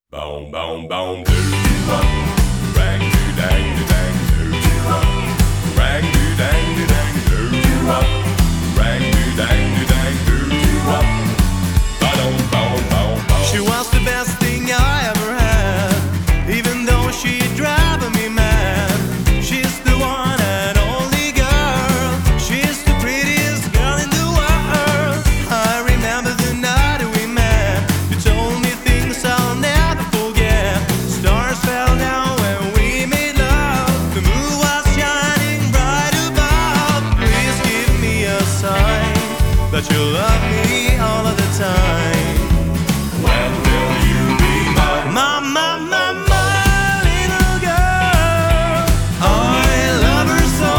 Boom, boom, boom, doo doo rang doo dang doo dang doo doo rang doo dang doo dang doo doo rang doo dang doo dang doo doo ba-dum, boom, boom, boom. She was the best thing I ever had, even though she driving me mad. She's the one and only girl. She's the prettiest girl in the world. I remember the night we met. You told me things I'll never forget. Stars fell down when we made love. The moon was shining bright above. Please give me a sign that you love me all of the time. When will you be mine? My little girl. I love her so.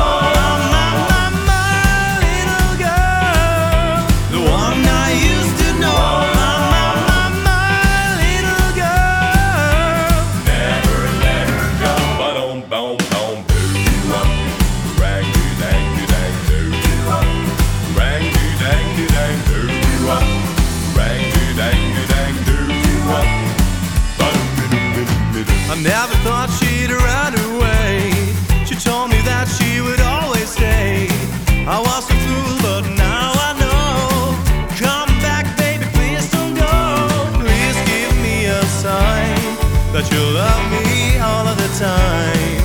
My little girl. The one I used to know. My little girl. Never let her go. Ba-dum, boom, boom, doo doo rang doo dang doo dang doo doo rang doo dang doo dang doo doo rang doo dang doo dang doo doo I never thought she'd run away. She told me that she would always stay. I was a fool, but now I know. Come back, baby, please don't go. Please give me a sign that you love me all of the time.